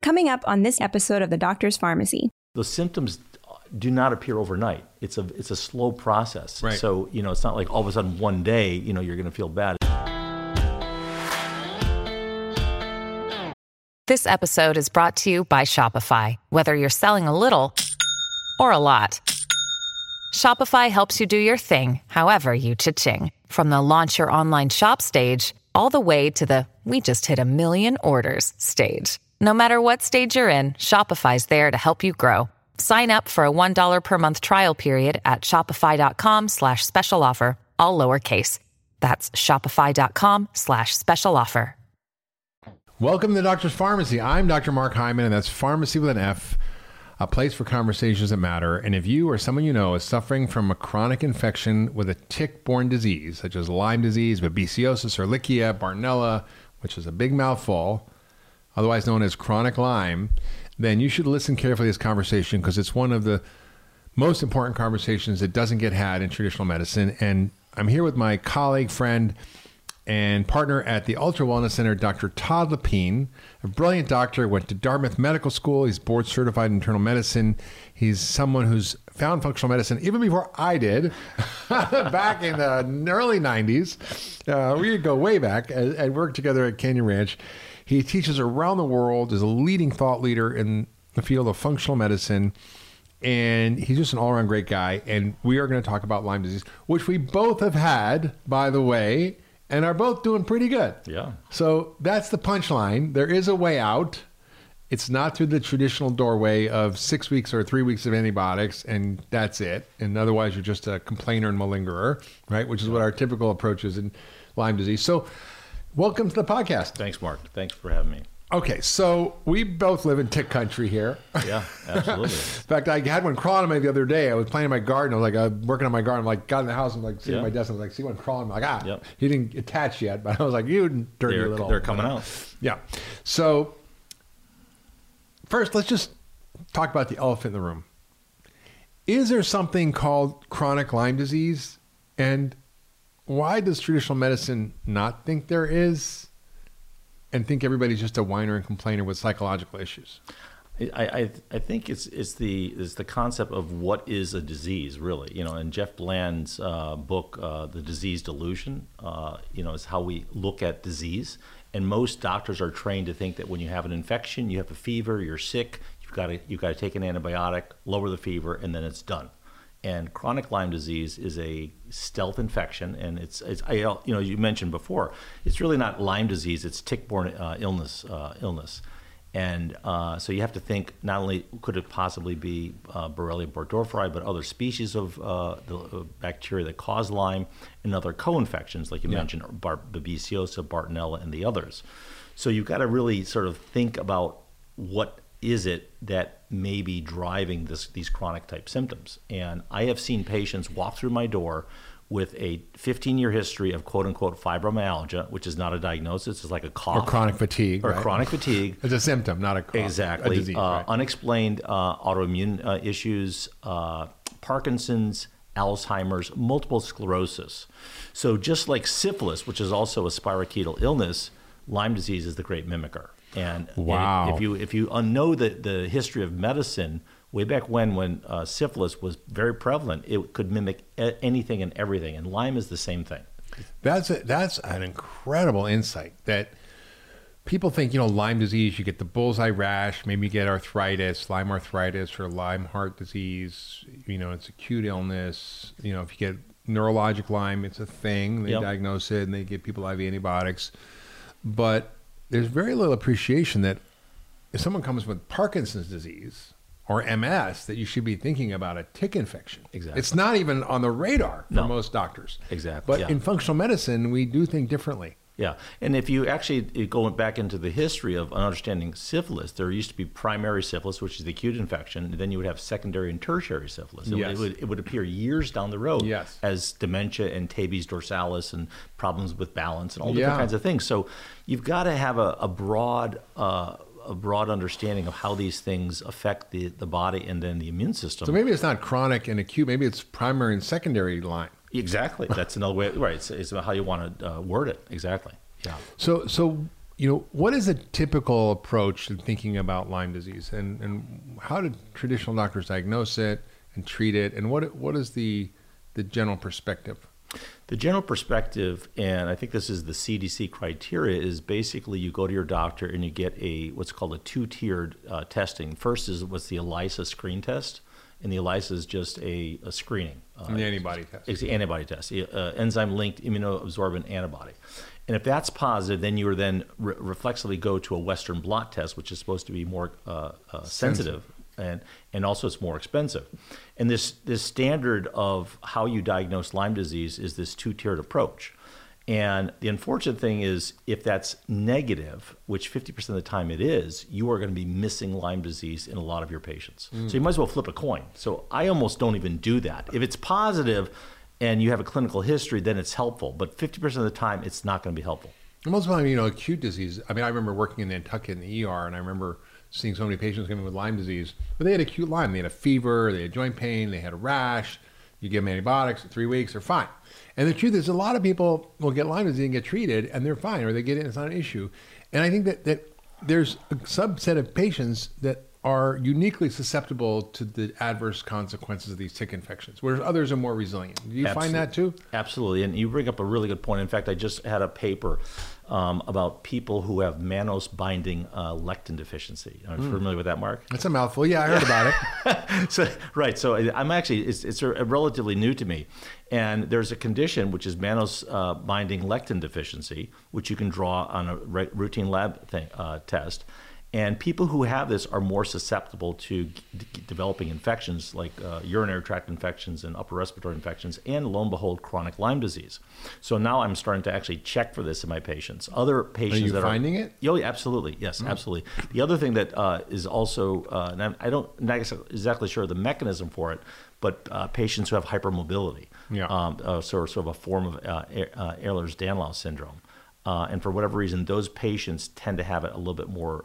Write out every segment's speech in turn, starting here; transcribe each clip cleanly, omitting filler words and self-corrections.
Coming up on this episode of The Doctor's Pharmacy. The symptoms do not appear overnight. It's a slow process. Right. So, it's not like all of a sudden one day, you're going to feel bad. This episode is brought to you by Shopify. Whether you're selling a little or a lot, Shopify helps you do your thing, however you cha-ching. From the launch your online shop stage, all the way to the we just hit 1 million orders stage. No matter what stage you're in, Shopify's there to help you grow. Sign up for a $1 per month trial period at shopify.com/special offer, all lowercase. That's shopify.com/special offer. Welcome to the Doctor's Pharmacy. I'm Dr. Mark Hyman, and that's Pharmacy with an F, a place for conversations that matter. And if you or someone you know is suffering from a chronic infection with a tick-borne disease, such as Lyme disease, babesiosis, Ehrlichia, Bartonella, which is a big mouthful, otherwise known as chronic Lyme, then you should listen carefully to this conversation because it's one of the most important conversations that doesn't get had in traditional medicine. And I'm here with my colleague, friend, and partner at the Ultra Wellness Center, Dr. Todd Lepine, a brilliant doctor, went to Dartmouth Medical School. He's board certified in internal medicine. He's someone who's found functional medicine even before I did, back in the early 90s. We go way back and worked together at Canyon Ranch. He teaches around the world, is a leading thought leader in the field of functional medicine, and he's just an all-around great guy. And we are going to talk about Lyme disease, which we both have had, by the way, and are both doing pretty good. Yeah. So that's the punchline. There is a way out. It's not through the traditional doorway of 6 weeks or 3 weeks of antibiotics, and that's it. And otherwise, you're just a complainer and malingerer, right? Which is what our typical approach is in Lyme disease. So welcome to the podcast. Thanks, Mark. Thanks for having me. Okay, so we both live in tick country here. Yeah, absolutely. In fact, I had one crawling on me the other day. I was playing in my garden. I was working on my garden. I'm got in the house. I'm sitting at my desk. I'm see one crawling. I'm Yep. He didn't attach yet. But I was you dirty little. They're coming out. Yeah. So first, let's just talk about the elephant in the room. Is there something called chronic Lyme disease? And why does traditional medicine not think there is? And think everybody's just a whiner and complainer with psychological issues? I think it's the concept of what is a disease, really. In Jeff Bland's book, The Disease Delusion, is how we look at disease. And most doctors are trained to think that when you have an infection, you have a fever, you're sick, you've got to take an antibiotic, lower the fever, and then it's done. And chronic Lyme disease is a stealth infection, and it's you mentioned before, it's really not Lyme disease; it's tick-borne illness. And so you have to think not only could it possibly be Borrelia burgdorferi, but other species of the bacteria that cause Lyme, and other co-infections like you mentioned, babesiosis, Bartonella, and the others. So you've got to really sort of think about what is it that may be driving these chronic type symptoms. And I have seen patients walk through my door with a 15-year history of quote-unquote fibromyalgia, which is not a diagnosis. It's like a cough. Or chronic fatigue. Or right? Chronic fatigue. It's a symptom, not a cough. Exactly. A disease, right? Unexplained autoimmune issues, Parkinson's, Alzheimer's, multiple sclerosis. So just like syphilis, which is also a spirochetal illness, Lyme disease is the great mimicker. And wow. if you know the history of medicine, way back when syphilis was very prevalent, it could mimic anything and everything, and Lyme is the same thing. That's an incredible insight that people think, Lyme disease, you get the bullseye rash, maybe you get arthritis, Lyme arthritis or Lyme heart disease, it's acute illness. If you get neurologic Lyme, it's a thing. They diagnose it and they give people IV antibiotics. But there's very little appreciation that if someone comes with Parkinson's disease or MS, that you should be thinking about a tick infection. Exactly. It's not even on the radar for most doctors. Exactly. But in functional medicine, we do think differently. Yeah. And if you actually go back into the history of understanding syphilis, there used to be primary syphilis, which is the acute infection, and then you would have secondary and tertiary syphilis. It would appear years down the road as dementia and tabes dorsalis and problems with balance and all different kinds of things. So you've got to have a broad understanding of how these things affect the body and then the immune system. So maybe it's not chronic and acute, maybe it's primary and secondary Lyme. Exactly. That's another way, right? It's about how you want to word it. Exactly. Yeah. So what is a typical approach to thinking about Lyme disease, and how do traditional doctors diagnose it and treat it, and what is the general perspective? The general perspective, and I think this is the CDC criteria, is basically you go to your doctor and you get what's called a two-tiered testing. First is what's the ELISA screen test, and the ELISA is just a screening. The antibody test. It's the antibody test, enzyme-linked immunoabsorbent antibody. And if that's positive, then you then reflexively go to a Western blot test, which is supposed to be more sensitive. And also it's more expensive. And this standard of how you diagnose Lyme disease is this two-tiered approach. And the unfortunate thing is if that's negative, which 50% of the time it is, you are going to be missing Lyme disease in a lot of your patients. So you might as well flip a coin. So I almost don't even do that. If it's positive and you have a clinical history, then it's helpful. But 50% of the time, it's not going to be helpful. Most of the time, acute disease. I mean, I remember working in Nantucket in the ER, and I remember seeing so many patients coming with Lyme disease, but they had acute Lyme. They had a fever, they had joint pain, they had a rash. You give them antibiotics in 3 weeks, they're fine. And the truth is, a lot of people will get Lyme disease and get treated, and they're fine, or they get it, and it's not an issue. And I think that there's a subset of patients that are uniquely susceptible to the adverse consequences of these tick infections, whereas others are more resilient. Do you find that too? Absolutely. And you bring up a really good point. In fact, I just had a paper about people who have mannose binding lectin deficiency. Are you familiar with that, Mark? That's a mouthful. Yeah, I heard about it. So I'm actually, it's relatively new to me. And there's a condition which is mannose binding lectin deficiency, which you can draw on a routine lab test. And people who have this are more susceptible to developing infections like urinary tract infections and upper respiratory infections, and lo and behold, chronic Lyme disease. So now I'm starting to actually check for this in my patients. Other patients are you finding it? Oh, absolutely. Yes, absolutely. The other thing that is also, and I'm not exactly sure of the mechanism for it, but patients who have hypermobility, sort of a form of Ehlers-Danlos syndrome. And for whatever reason, those patients tend to have it a little bit more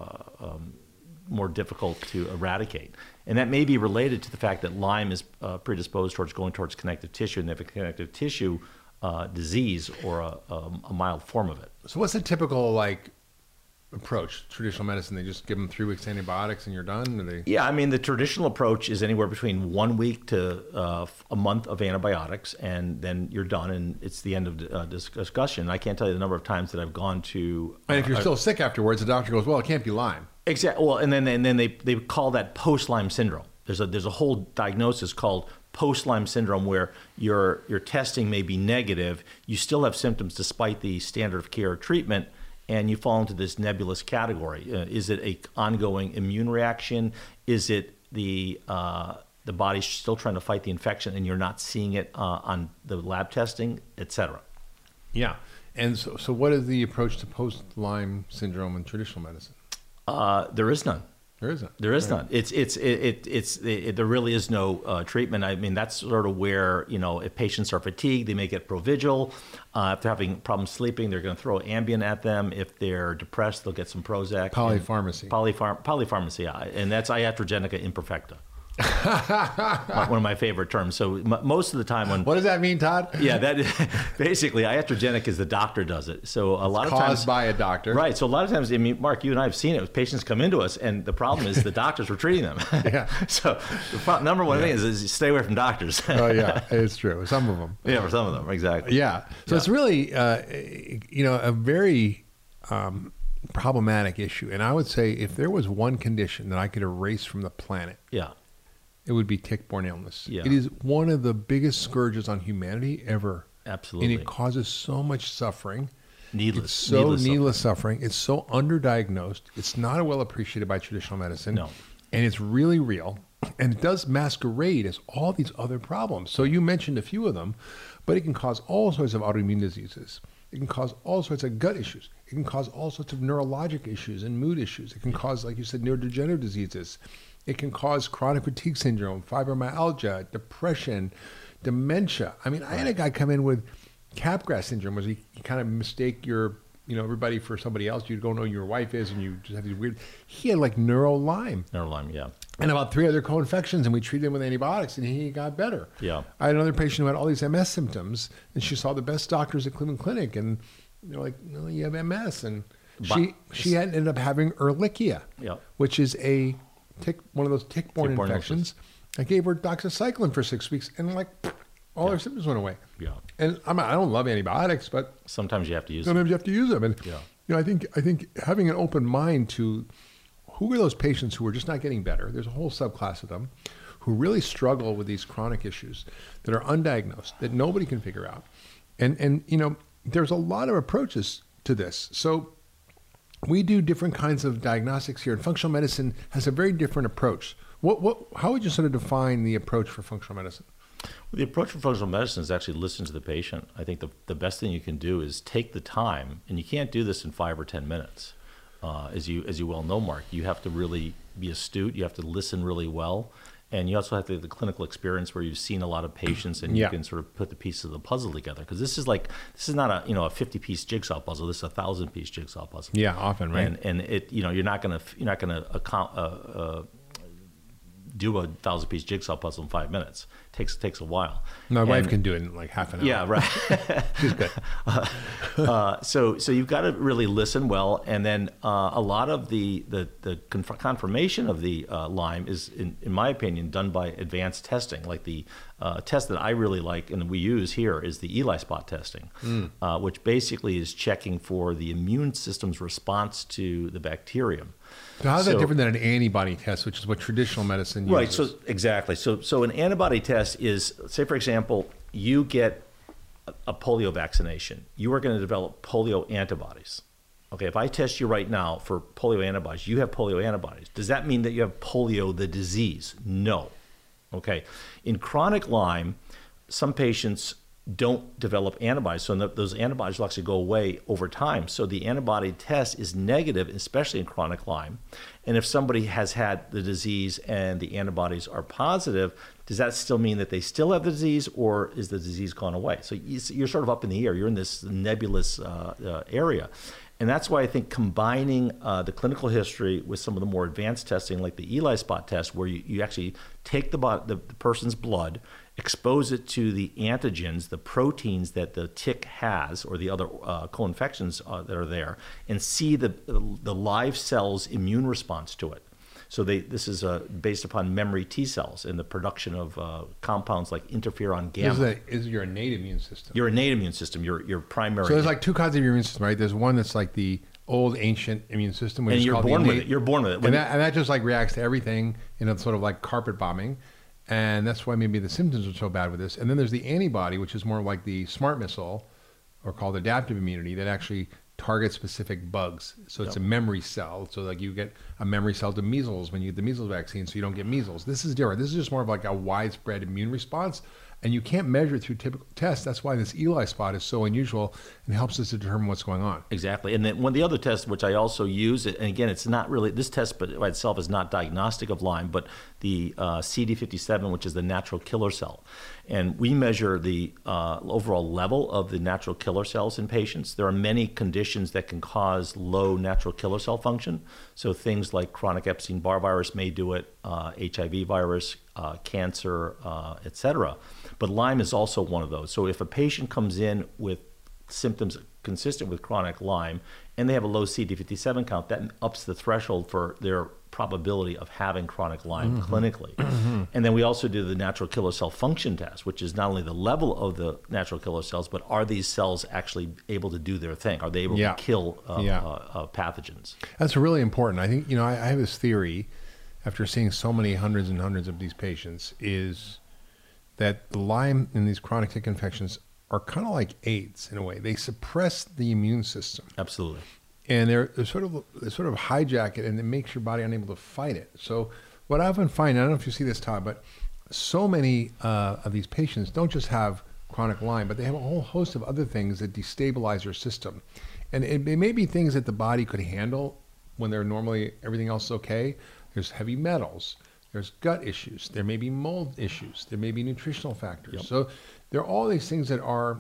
difficult to eradicate. And that may be related to the fact that Lyme is predisposed towards connective tissue, and they have a connective tissue disease or a mild form of it. So what's the typical approach, traditional medicine? They just give them 3 weeks antibiotics and you're done? Yeah, I mean, the traditional approach is anywhere between 1 week to a month of antibiotics, and then you're done, and it's the end of discussion. I can't tell you the number of times that I've gone to... And if you're still sick afterwards, the doctor goes, well, it can't be Lyme. Exactly. Well, and then they call that post-Lyme syndrome. There's a whole diagnosis called post-Lyme syndrome where your testing may be negative, you still have symptoms despite the standard of care treatment, and you fall into this nebulous category. Is it an ongoing immune reaction? Is it the body still trying to fight the infection and you're not seeing it on the lab testing, et cetera? Yeah. And so what is the approach to post-Lyme syndrome in traditional medicine? There is none. There isn't. There is none. There really is no treatment. I mean, that's sort of where, if patients are fatigued, they may get Provigil. If they're having problems sleeping, they're going to throw Ambien at them. If they're depressed, they'll get some Prozac. Polypharmacy. Polypharmacy, yeah. And that's iatrogenica imperfecta. One of my favorite terms. So most of the time when... What does that mean, Todd? Yeah, that basically iatrogenic is the doctor does it. So a lot of times... Caused by a doctor. Right. So a lot of times, I mean, Mark, you and I have seen it. Patients come into us and the problem is the doctors were treating them. Yeah. So the number one thing is stay away from doctors. Oh, yeah. It's true. Some of them. Yeah, for some of them. Exactly. Yeah. So it's really, a very problematic issue. And I would say if there was one condition that I could erase from the planet... Yeah. It would be tick-borne illness. Yeah. It is one of the biggest scourges on humanity ever. Absolutely. And it causes so much suffering. Needless. It's so needless suffering. It's so underdiagnosed. It's not well appreciated by traditional medicine. No. And it's really real. And it does masquerade as all these other problems. So you mentioned a few of them, but it can cause all sorts of autoimmune diseases. It can cause all sorts of gut issues. It can cause all sorts of neurologic issues and mood issues. It can cause, like you said, neurodegenerative diseases. It can cause chronic fatigue syndrome, fibromyalgia, depression, dementia. I mean, I had a guy come in with Capgras syndrome, where you kind of mistake your, everybody for somebody else. You don't know who your wife is, and you just have these weird... He had Neuro-Lyme. Neuro-Lyme, yeah. And about 3 other co-infections, and we treated him with antibiotics, and he got better. Yeah. I had another patient who had all these MS symptoms, and she saw the best doctors at Cleveland Clinic, and they're like, no, you have MS. And She ended up having Ehrlichia, which is a one of those tick-borne infections. I gave her doxycycline for 6 weeks, and all her symptoms went away. Yeah. And I don't love antibiotics, but sometimes you have to use them. And I think having an open mind to who are those patients who are just not getting better. There's a whole subclass of them who really struggle with these chronic issues that are undiagnosed, that nobody can figure out. And there's a lot of approaches to this. So we do different kinds of diagnostics here, and functional medicine has a very different approach. How would you sort of define the approach for functional medicine? Well, the approach for functional medicine is actually listen to the patient. I think the best thing you can do is take the time, and you can't do this in 5 or 10 minutes. As you well know, Mark, you have to really be astute. You have to listen really well. And you also have to have the clinical experience where you've seen a lot of patients and you can sort of put the pieces of the puzzle together. Because this is not a 50-piece jigsaw puzzle. This is a 1,000-piece jigsaw puzzle. Yeah, often, right? And it you're not gonna do a 1,000-piece jigsaw puzzle in 5 minutes. It takes a while. My wife can do it in half an hour. Yeah, right. She's good. So you've got to really listen well, and then a lot of the confirmation of the Lyme is, in my opinion, done by advanced testing. Like the test that I really like and we use here is the ELISpot testing, which basically is checking for the immune system's response to the bacterium. So how is that different than an antibody test, which is what traditional medicine uses? Right, so exactly. So an antibody test is, say for example, you get a polio vaccination. You are going to develop polio antibodies. Okay, if I test you right now for polio antibodies, you have polio antibodies. Does that mean that you have polio, the disease? No. Okay, in chronic Lyme, some patients don't develop antibodies, so those antibodies will actually go away over time. So the antibody test is negative, especially in chronic Lyme. And if somebody has had the disease and the antibodies are positive, does that still mean that they still have the disease, or is the disease gone away? So you're sort of up in the air. You're in this nebulous area. And that's why I think combining the clinical history with some of the more advanced testing, like the ELISpot test, where you actually take the person's blood, expose it to the antigens, the proteins that the tick has, or the other co-infections that are there, and see the live cell's immune response to it. So this is based upon memory T cells and the production of compounds like interferon gamma. Is your innate immune system? Your innate immune system, your primary. So there's two kinds of your immune system, right? There's one that's like the old ancient immune system, which and is you're called born the with innate, it. You're born with it. And that just reacts to everything in a sort of like carpet bombing. And that's why maybe the symptoms are so bad with this. And then there's the antibody, which is more like the smart missile, or called adaptive immunity, that actually targets specific bugs. So it's a memory cell. So you get a memory cell to measles when you get the measles vaccine, so you don't get measles. This is different. This is just more of like a widespread immune response. And you can't measure it through typical tests. That's why this ELISpot is so unusual and helps us to determine what's going on. Exactly. And then one of the other tests, which I also use, and again, it's not really, this test by itself is not diagnostic of Lyme, but the CD57, which is the natural killer cell. And we measure the overall level of the natural killer cells in patients. There are many conditions that can cause low natural killer cell function. So things like chronic Epstein-Barr virus may do it, HIV virus, cancer, etc. But Lyme is also one of those. So if a patient comes in with symptoms consistent with chronic Lyme and they have a low CD57 count, that ups the threshold for their probability of having chronic Lyme clinically. And then we also do the natural killer cell function test, which is not only the level of the natural killer cells, but are these cells actually able to do their thing? Are they able to kill pathogens? That's really important. I think, I have this theory, after seeing so many hundreds and hundreds of these patients, is that the Lyme and these chronic tick infections are kind of like AIDS in a way. They suppress the immune system. Absolutely. And they sort of hijack it, and it makes your body unable to fight it. So what I often find, I don't know if you see this, Todd, but so many of these patients don't just have chronic Lyme, but they have a whole host of other things that destabilize your system. And it may be things that the body could handle when they're normally, everything else is okay. There's heavy metals. There's gut issues. There may be mold issues. There may be nutritional factors. Yep. So there are all these things that are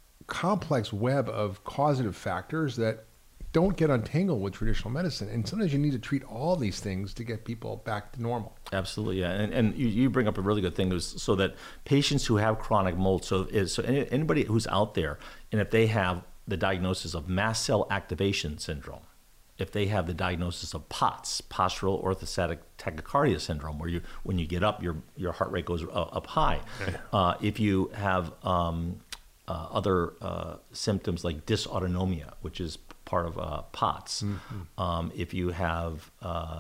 complex web of causative factors that don't get untangled with traditional medicine. And sometimes you need to treat all these things to get people back to normal. Absolutely, yeah. And you bring up a really good thing, so that patients who have chronic mold, so anybody who's out there, and if they have the diagnosis of mast cell activation syndrome, if they have the diagnosis of POTS, postural orthostatic tachycardia syndrome, where when you get up, your heart rate goes up high. If you have other symptoms like dysautonomia, which is part of POTS, if you have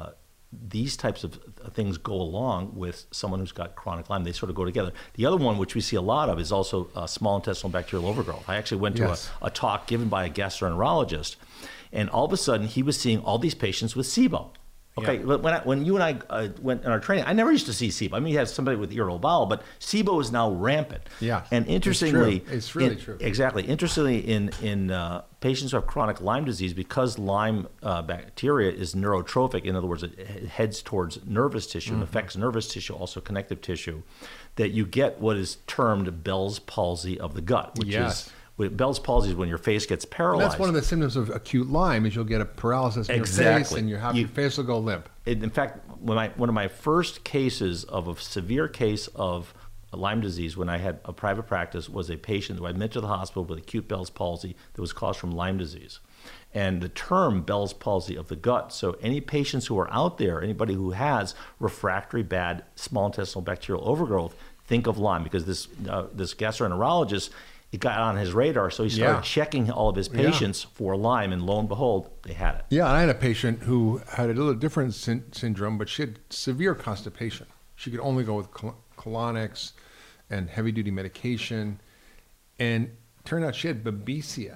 these types of things go along with someone who's got chronic Lyme, they sort of go together. The other one, which we see a lot of, is also small intestinal bacterial overgrowth. I actually went to a talk given by a gastroenterologist, and all of a sudden he was seeing all these patients with SIBO. Okay, when you and I went in our training, I never used to see SIBO. I mean, you have somebody with irritable bowel, but SIBO is now rampant. Yeah, and interestingly, it's really true. Exactly. Interestingly, in patients who have chronic Lyme disease, because Lyme bacteria is neurotrophic, in other words, it heads towards nervous tissue and affects nervous tissue, also connective tissue, that you get what is termed Bell's palsy of the gut, which is. Bell's palsy is when your face gets paralyzed. And that's one of the symptoms of acute Lyme, is you'll get a paralysis in your face, and your face will go limp. In fact, one of my first cases of a severe case of Lyme disease, when I had a private practice, was a patient who I admitted to the hospital with acute Bell's palsy that was caused from Lyme disease. And the term Bell's palsy of the gut, so any patients who are out there, anybody who has refractory bad small intestinal bacterial overgrowth, think of Lyme, because this gastroenterologist, it got on his radar, so he started checking all of his patients for Lyme, and lo and behold, they had it. Yeah, and I had a patient who had a little different syndrome, but she had severe constipation. She could only go with colonics and heavy-duty medication, and it turned out she had Babesia,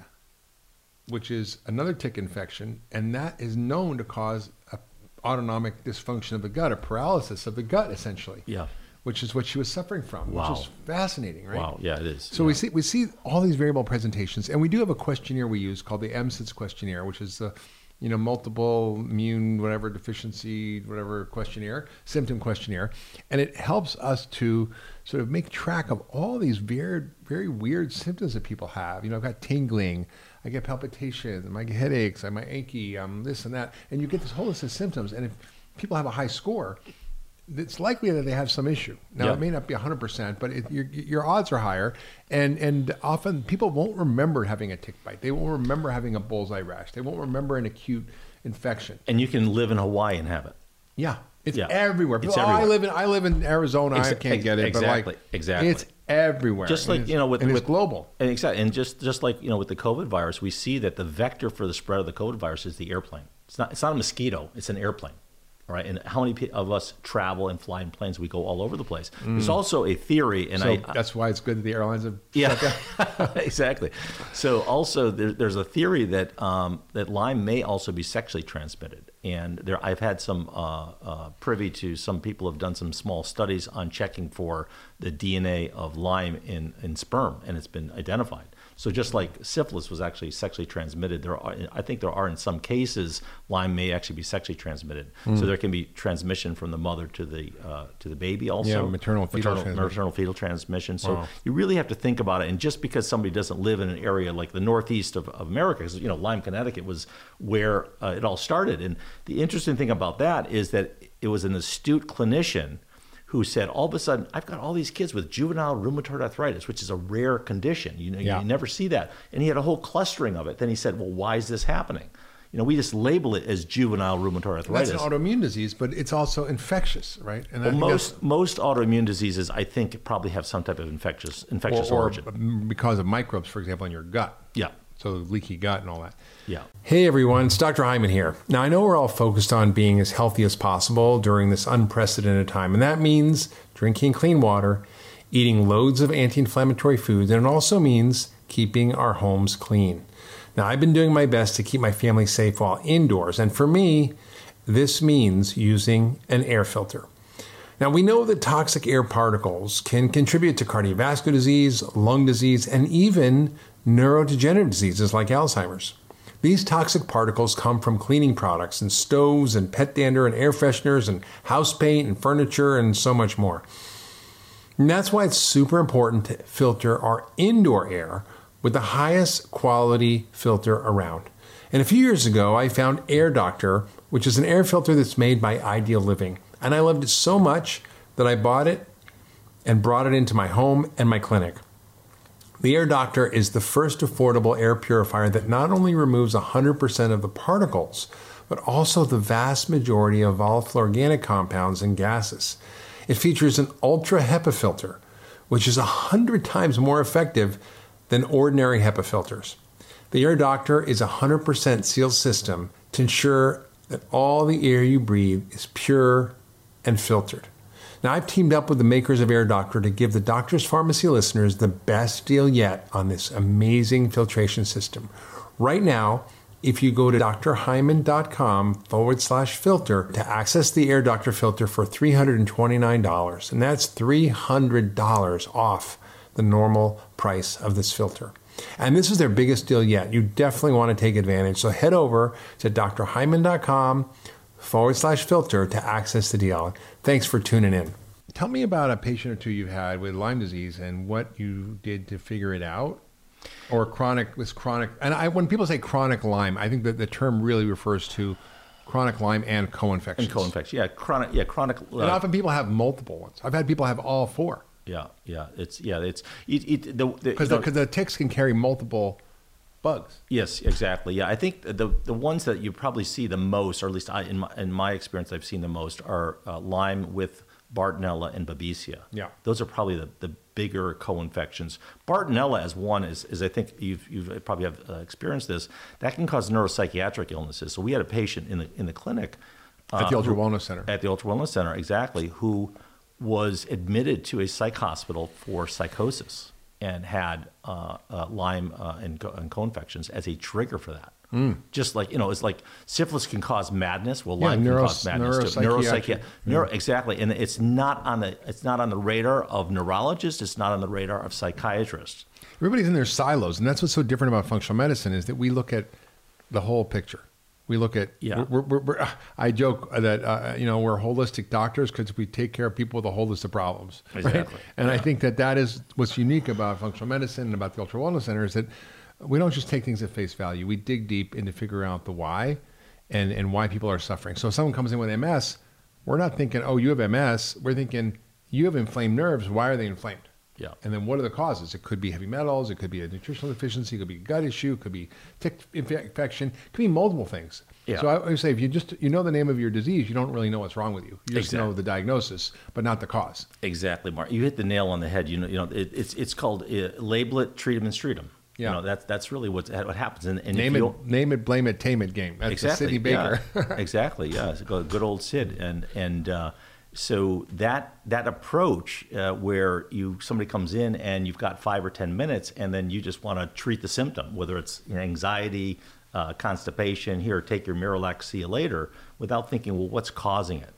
which is another tick infection, and that is known to cause an autonomic dysfunction of the gut, a paralysis of the gut, essentially. Yeah. Which is what she was suffering from, which is fascinating, right? Wow, yeah, it is. So we see all these variable presentations, and we do have a questionnaire we use called the MSIDS questionnaire, which is the multiple immune whatever deficiency whatever questionnaire, symptom questionnaire, and it helps us to sort of make track of all these very, very weird symptoms that people have. I've got tingling, I get palpitations, I get headaches, I might achy, this and that, and you get this whole list of symptoms, and if people have a high score, it's likely that they have some issue. Now, it may not be 100%, but your odds are higher. And often people won't remember having a tick bite. They won't remember having a bullseye rash. They won't remember an acute infection. And you can live in Hawaii and have it. Yeah. It's everywhere. People, everywhere. I live in Arizona. I can't get it. Exactly. Exactly. It's everywhere. Just like, it's global. And exactly. And just like, with the COVID virus, we see that the vector for the spread of the COVID virus is the airplane. It's not a mosquito. It's an airplane. All right, and how many of us travel and fly in planes? We go all over the place. There's also a theory, and that's why it's good that the airlines have. Exactly. So also there's a theory that that Lyme may also be sexually transmitted, and I've had some privy to some people have done some small studies on checking for the DNA of Lyme in sperm, and it's been identified. So just like syphilis was actually sexually transmitted, I think there are in some cases Lyme may actually be sexually transmitted. So there can be transmission from the mother to the baby also. Yeah, maternal fetal transmission. So you really have to think about it. And just because somebody doesn't live in an area like the northeast of America, because Lyme, Connecticut was where it all started. And the interesting thing about that is that it was an astute clinician who said, all of a sudden, I've got all these kids with juvenile rheumatoid arthritis, which is a rare condition. You never see that. And he had a whole clustering of it. Then he said, well, why is this happening? We just label it as juvenile rheumatoid arthritis. That's an autoimmune disease, but it's also infectious, right? And most autoimmune diseases, I think, probably have some type of infectious origin. Or because of microbes, for example, in your gut. Yeah. So leaky gut and all that. Yeah. Hey everyone, it's Dr. Hyman here. Now I know we're all focused on being as healthy as possible during this unprecedented time, and that means drinking clean water, eating loads of anti-inflammatory foods, and it also means keeping our homes clean. Now I've been doing my best to keep my family safe while indoors, and for me, this means using an air filter. Now we know that toxic air particles can contribute to cardiovascular disease, lung disease, and even neurodegenerative diseases like Alzheimer's. These toxic particles come from cleaning products and stoves and pet dander and air fresheners and house paint and furniture and so much more. And that's why it's super important to filter our indoor air with the highest quality filter around. And a few years ago, I found Air Doctor, which is an air filter that's made by Ideal Living. And I loved it so much that I bought it and brought it into my home and my clinic. The Air Doctor is the first affordable air purifier that not only removes 100% of the particles, but also the vast majority of volatile organic compounds and gases. It features an ultra HEPA filter, which is 100 times more effective than ordinary HEPA filters. The Air Doctor is a 100% sealed system to ensure that all the air you breathe is pure and filtered. Now, I've teamed up with the makers of Air Doctor to give the Doctor's Pharmacy listeners the best deal yet on this amazing filtration system. Right now, if you go to drhyman.com/filter to access the Air Doctor filter for $329, and that's $300 off the normal price of this filter. And this is their biggest deal yet. You definitely want to take advantage. So head over to drhyman.com/filter to access the deal. Thanks for tuning in. Tell me about a patient or two you had with Lyme disease and what you did to figure it out. Or chronic. And when people say chronic Lyme, I think that the term really refers to chronic Lyme and co-infections. And co-infection, chronic. And often people have multiple ones. I've had people have all four. Because the ticks can carry multiple bugs. Yes, exactly. Yeah, I think the ones that you probably see the most, or at least in my experience, I've seen the most are Lyme with Bartonella and Babesia. Yeah, those are probably the bigger co-infections. Bartonella as one is I think you've probably have experienced this. That can cause neuropsychiatric illnesses. So we had a patient in the clinic at the Ultra Wellness Center. At the Ultra Wellness Center, exactly, who was admitted to a psych hospital for psychosis and had Lyme and co-infections as a trigger for that. Just like, it's like syphilis can cause madness. Well, Lyme can cause madness too. Exactly. And it's not on the radar of neurologists. It's not on the radar of psychiatrists. Everybody's in their silos. And that's what's so different about functional medicine is that we look at the whole picture. We look at, I joke that, we're holistic doctors because we take care of people with a whole list of problems. Exactly. Right? And I think that is what's unique about functional medicine and about the Ultra Wellness Center is that we don't just take things at face value. We dig deep into figuring out the why and why people are suffering. So if someone comes in with MS, we're not thinking, oh, you have MS. We're thinking, you have inflamed nerves. Why are they inflamed? Yeah. And then what are the causes? It could be heavy metals. It could be a nutritional deficiency. It could be a gut issue. It could be tick infection. It could be multiple things. Yeah. So I always say, if you just know the name of your disease, you don't really know what's wrong with you. You just know the diagnosis, but not the cause. Exactly, Mark. You hit the nail on the head. It's called label it, treat them, and street them. Yeah. That's really what happens. And name it, blame it, tame it game. That's exactly, the Sidney Baker. Yeah. Exactly. Yeah. It's a good old Sid. So that approach where somebody comes in and you've got 5 or 10 minutes and then you just want to treat the symptom, whether it's anxiety, constipation, here, take your Miralax, see you later, without thinking, well, what's causing it?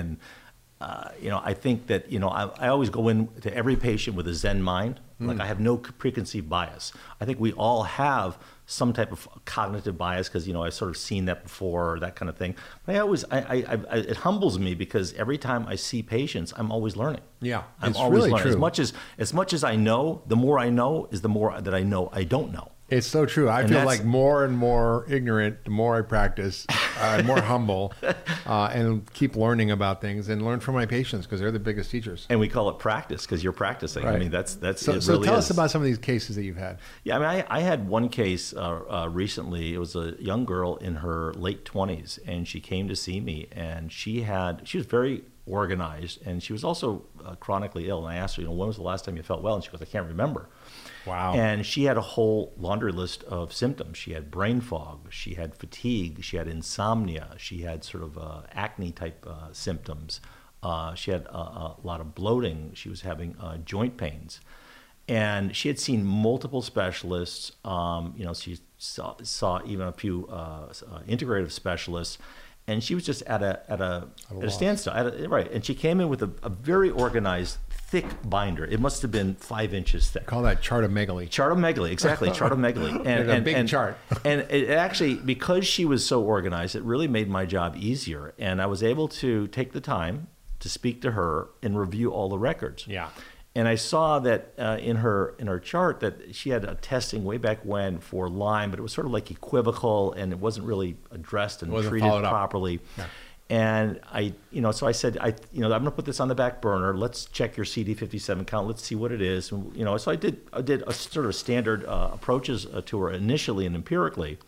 I think that, I always go into every patient with a Zen mind. Like I have no preconceived bias. I think we all have some type of cognitive bias because, I've sort of seen that before or that kind of thing. But it humbles me because every time I see patients, I'm always learning. Yeah, I'm always really learning. True. As much as I know, the more I know is the more that I know I don't know. It's so true. I feel like more and more ignorant the more I practice, more humble, and keep learning about things and learn from my patients because they're the biggest teachers. And we call it practice because you're practicing. Right. I mean, that's so tell us about some of these cases that you've had. Yeah, I mean, I had one case recently. It was a young girl in her late 20s, and she came to see me, and she was very organized, and she was also chronically ill. And I asked her, when was the last time you felt well? And she goes, I can't remember. Wow. And she had a whole laundry list of symptoms. She had brain fog, she had fatigue, she had insomnia, she had sort of acne type symptoms. She had a lot of bloating. She was having joint pains. And she had seen multiple specialists. She saw even a few integrative specialists. And she was just at a standstill. Right. And she came in with a very organized, thick binder. It must have been 5 inches thick. Call that chartomegaly. Chartomegaly, exactly. Chartomegaly. And a big chart. And it actually, because she was so organized, it really made my job easier. And I was able to take the time to speak to her and review all the records. Yeah. And I saw that in her chart that she had a testing way back when for Lyme, but it was sort of like equivocal and it wasn't really addressed and treated properly. Yeah. And so I said, I'm going to put this on the back burner. Let's check your CD57 count. Let's see what it is. And, so I did a sort of standard approaches to her initially and empirically.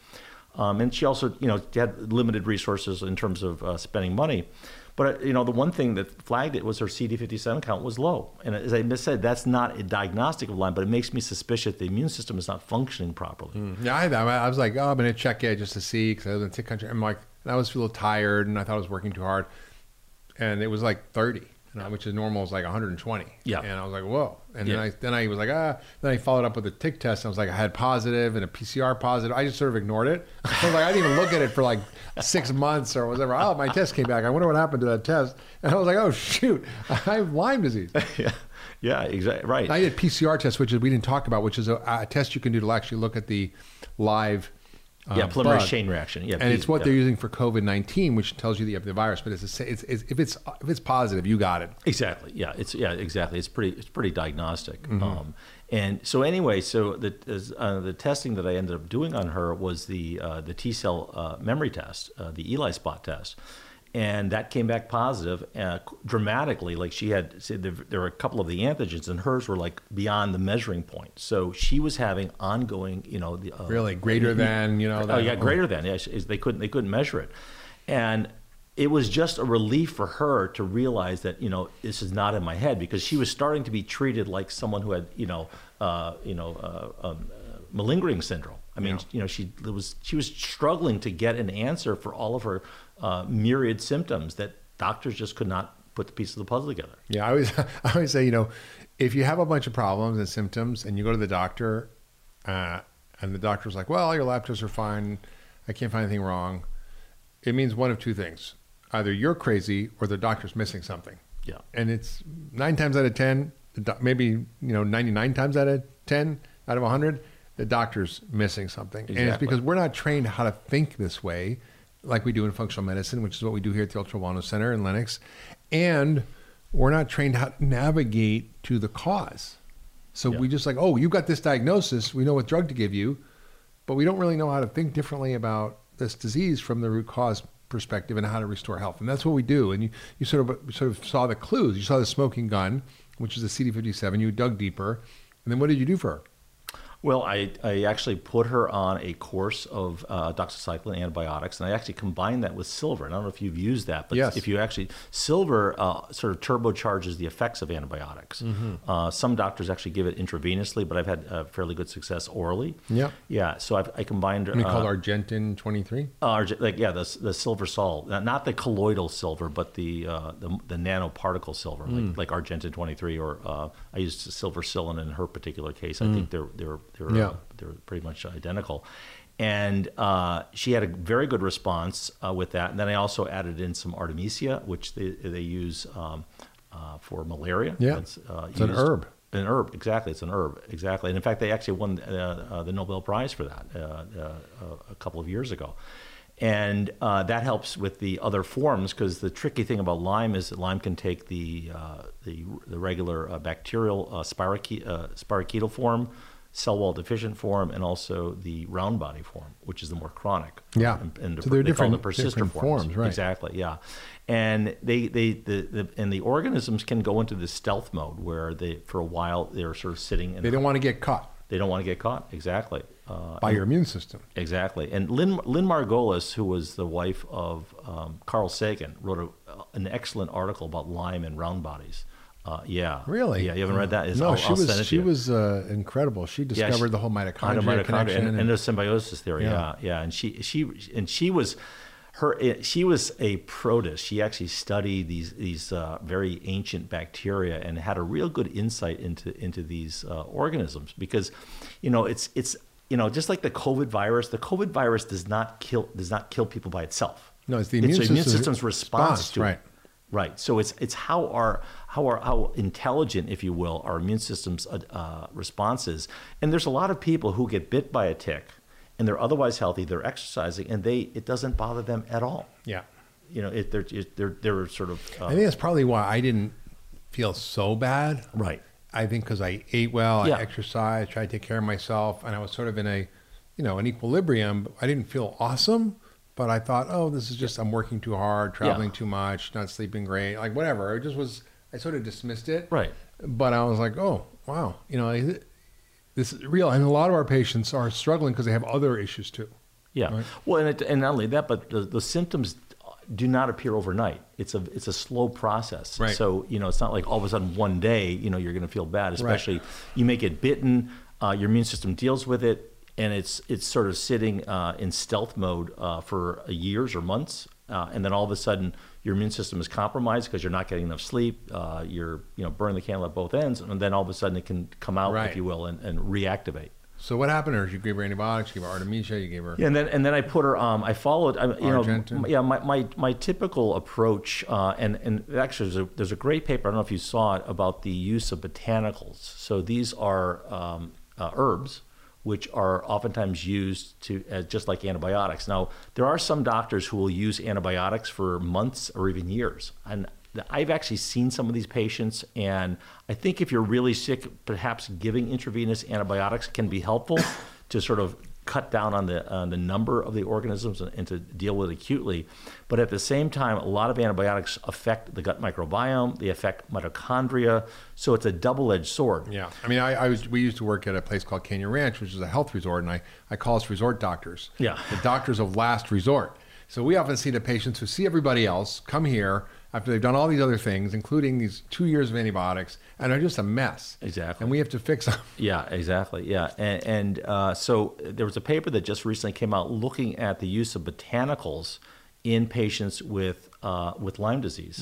And she also, had limited resources in terms of spending money. But, the one thing that flagged it was her CD57 count was low. And as I said, that's not a diagnostic of Lyme, but it makes me suspicious the immune system is not functioning properly. Yeah, I was like, I'm going to check it just to see, because I was in a tick country. I'm like, and I was a little tired, and I thought I was working too hard. And it was like 30, which is normal, is like 120. Yeah. And I was like, whoa. And then I was like, Then I followed up with a tick test. And I was like, I had positive and a PCR positive. I just sort of ignored it. I was like, I didn't even look at it for like 6 months or whatever. Oh, my test came back. I wonder what happened to that test. And I was like, oh, shoot, I have Lyme disease. Yeah, exactly. Right. I did PCR test, which is we didn't talk about, which is a test you can do to actually look at the live polymerase bug. chain reaction. Yeah, and it's what they're using for COVID-19, which tells you that you have the virus. But if it's positive, you got it. Exactly. Yeah. Exactly. It's pretty diagnostic. And so anyway, the testing that I ended up doing on her was the T cell memory test, the ELISpot test. And that came back positive dramatically. Like there were a couple of the antigens, and hers were like beyond the measuring point. So she was having ongoing, really greater than, greater than. Yeah, they couldn't measure it, and it was just a relief for her to realize that this is not in my head, because she was starting to be treated like someone who had malingering syndrome. I mean, she was struggling to get an answer for all of her myriad symptoms that doctors just could not put the pieces of the puzzle together. Yeah, I always say, if you have a bunch of problems and symptoms and you go to the doctor, and the doctor's like, well, your lab tests are fine, I can't find anything wrong, it means one of two things. Either you're crazy or the doctor's missing something. Yeah. And it's 9 times out of 10, maybe 99 times out of 10 out of 100, the doctor's missing something. Exactly. And it's because we're not trained how to think this way, like we do in functional medicine, which is what we do here at the Ultra Wellness Center in Lenox. And we're not trained how to navigate to the cause. So we just like, oh, you got this diagnosis, we know what drug to give you, but we don't really know how to think differently about this disease from the root cause perspective and how to restore health. And that's what we do. And you sort of saw the clues. You saw the smoking gun, which is the CD57. You dug deeper. And then what did you do for her? Well, I actually put her on a course of doxycycline antibiotics, and I actually combined that with silver. And I don't know if you've used that, but yes. If you actually, silver sort of turbocharges the effects of antibiotics. Some doctors actually give it intravenously, but I've had fairly good success orally. Yeah. Yeah, so I combined... called Argentin 23? The silver salt, not the colloidal silver, but the nanoparticle silver, like Argentin 23, or I used silversilin in her particular case. I think they're pretty much identical. And she had a very good response with that. And then I also added in some Artemisia, which they use for malaria. Yeah, it's an herb. An herb, exactly. It's an herb, exactly. And in fact, they actually won the Nobel Prize for that a couple of years ago. And that helps with the other forms, because the tricky thing about Lyme is that Lyme can take the regular bacterial spirochetal form, cell wall deficient form, and also the round body form, which is the more chronic. Yeah. And so they're they call different, the persistent forms, right? Exactly. Yeah. And the organisms can go into this stealth mode where for a while they're sort of sitting. They don't want to get caught. They don't want to get caught. Exactly. By your immune system. Exactly. And Lynn Margolis, who was the wife of Carl Sagan, wrote an excellent article about Lyme and round bodies. Yeah. Really? Yeah. You haven't read that? No, she was incredible. She discovered the whole mitochondria connection and the symbiosis theory. Yeah. And she was a protist. She actually studied these very ancient bacteria and had a real good insight into these organisms, because it's just like the COVID virus does not kill people by itself. No, it's the immune system's response to right. it. Right. So it's how intelligent, if you will, our immune system's response is. And there's a lot of people who get bit by a tick, and they're otherwise healthy, they're exercising, and it doesn't bother them at all. Yeah. They're sort of... I think that's probably why I didn't feel so bad. Right. I think because I ate well, I exercised, tried to take care of myself, and I was sort of in an equilibrium. I didn't feel awesome, but I thought, oh, this is just, I'm working too hard, traveling too much, not sleeping great, like whatever. It just was, I sort of dismissed it. Right. But I was like, oh, wow. This is real. And a lot of our patients are struggling because they have other issues too. Yeah. Right. Well, and not only that, but the symptoms do not appear overnight. It's a slow process. Right. So, it's not like all of a sudden one day, you're going to feel bad, especially you may get bitten, your immune system deals with it, and it's sort of sitting in stealth mode for years or months. And then all of a sudden your immune system is compromised because you're not getting enough sleep. You're, burning the candle at both ends. And then all of a sudden it can come out, if you will, and reactivate. So what happened to her? You gave her antibiotics, you gave her Artemisia, you gave her... Yeah, and then I put her. I followed. My typical approach. And actually, there's a great paper. I don't know if you saw it about the use of botanicals. So these are herbs, which are oftentimes used as just like antibiotics. Now there are some doctors who will use antibiotics for months or even years, and I've actually seen some of these patients, and I think if you're really sick, perhaps giving intravenous antibiotics can be helpful to sort of cut down on the number of the organisms and to deal with it acutely. But at the same time, a lot of antibiotics affect the gut microbiome, they affect mitochondria, so it's a double-edged sword. Yeah, I mean, we used to work at a place called Canyon Ranch, which is a health resort, and I call us resort doctors. Yeah. The doctors of last resort. So we often see the patients who see everybody else come here after they've done all these other things, including these 2 years of antibiotics, and they're just a mess. Exactly. And we have to fix them. Yeah, exactly. Yeah. And so there was a paper that just recently came out looking at the use of botanicals in patients with Lyme disease,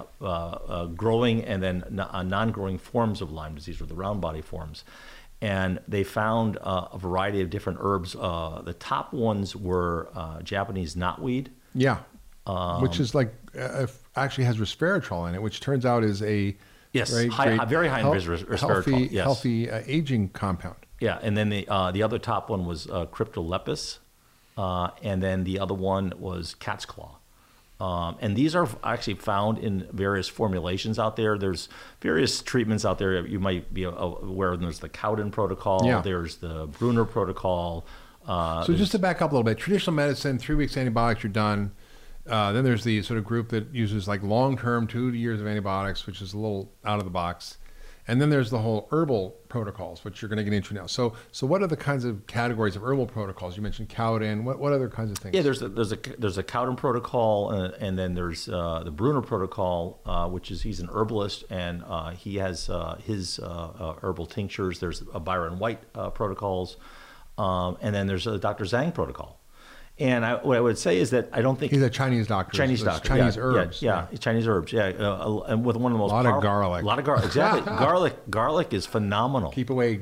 growing and then non-growing forms of Lyme disease, or the round body forms. And they found a variety of different herbs. The top ones were Japanese knotweed. Yeah. Which is like, actually has resveratrol in it, which turns out is a very high in resveratrol. Healthy aging compound. Yeah, and then the other top one was Cryptolepis, and then the other one was cat's claw. And these are actually found in various formulations out there. There's various treatments out there you might be aware of. There's the Cowden protocol. Yeah. There's the Brunner protocol. So just to back up a little bit, traditional medicine, 3 weeks antibiotics, you're done. Then there's the sort of group that uses like long-term 2 years of antibiotics, which is a little out of the box. And then there's the whole herbal protocols, which you're going to get into now. So what are the kinds of categories of herbal protocols? You mentioned Cowden. What other kinds of things? Yeah, there's a Cowden protocol, and then there's the Brunner protocol, which is he's an herbalist, and he has his herbal tinctures. There's a Byron White protocols, and then there's a Dr. Zhang protocol. And what I would say is that I don't think... He's a Chinese doctor. Chinese doctor. Chinese herbs. Yeah, Chinese herbs. Yeah, and with one of the most... A lot of garlic. A lot of garlic. Exactly. Garlic is phenomenal. Keep away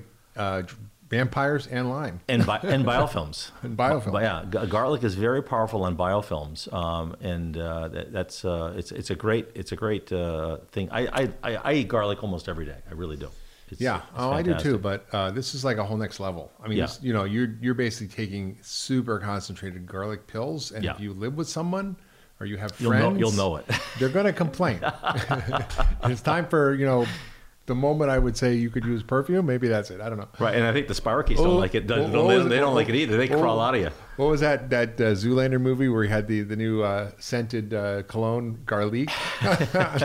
vampires and Lyme. And biofilms. And biofilms. Yeah, garlic is very powerful on biofilms, and that's it's a great thing. I eat garlic almost every day. I really do. It's I do too. But this is like a whole next level. I mean, you're basically taking super concentrated garlic pills, and if you live with someone or you have friends, you'll know it. They're going to complain. It's time for the moment I would say you could use perfume. Maybe that's it. I don't know. Right, and I think the Sparkies don't like it. They don't like it either. They crawl out of you. What was that Zoolander movie where he had the new scented cologne garlic? that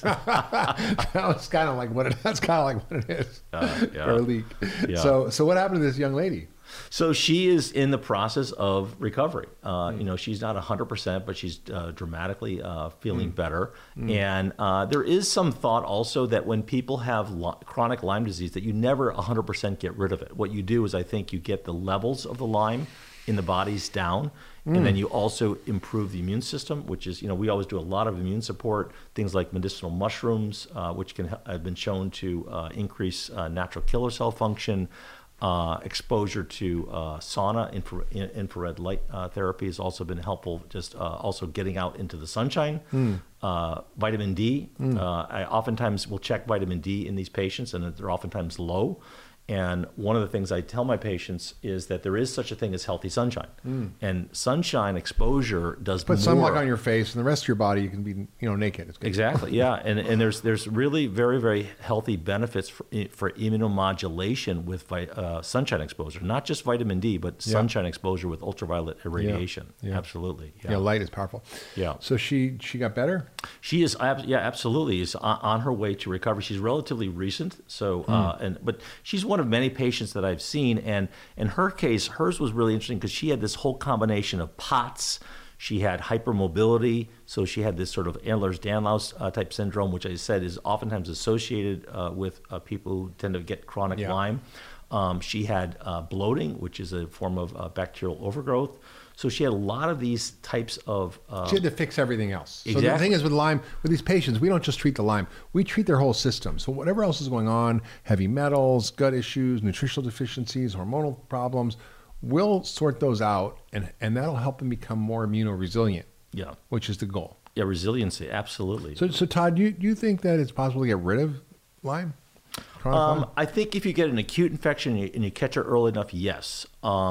was kind of like what it. That's kind of like what it is. Garlic. Yeah. So what happened to this young lady? So she is in the process of recovery. She's not 100%, but she's dramatically feeling better. And there is some thought also that when people have chronic Lyme disease, that you never 100% get rid of it. What you do is I think you get the levels of the Lyme in the bodies down, and then you also improve the immune system, which is, we always do a lot of immune support, things like medicinal mushrooms, which have been shown to increase natural killer cell function. Exposure to sauna, infrared light therapy has also been helpful, just also getting out into the sunshine. Vitamin D, I oftentimes will check vitamin D in these patients, and they're oftentimes low. And one of the things I tell my patients is that there is such a thing as healthy sunshine. And sunshine exposure does Put more. sunblock on your face, and the rest of your body you can be naked. It's good. Exactly, yeah. And there's really very, very healthy benefits for immunomodulation with sunshine exposure. Not just vitamin D, but sunshine exposure with ultraviolet irradiation. Yeah. Absolutely. Yeah, light is powerful. Yeah. So she got better? She is, absolutely, is on her way to recovery. She's relatively recent, so but she's one one of many patients that I've seen, and in her case, hers was really interesting because she had this whole combination of POTS. She had hypermobility, so she had this sort of Ehlers-Danlos type syndrome, which I said is oftentimes associated with people who tend to get chronic Lyme. She had bloating, which is a form of bacterial overgrowth. So she had a lot of these types of... she had to fix everything else. Exactly. So the thing is with Lyme, with these patients, we don't just treat the Lyme. We treat their whole system. So whatever else is going on, heavy metals, gut issues, nutritional deficiencies, hormonal problems, we'll sort those out, and that'll help them become more immunoresilient, which is the goal. Yeah, resiliency, absolutely. So Todd, do you think that it's possible to get rid of Lyme? Lyme? I think if you get an acute infection and you catch it early enough, yes.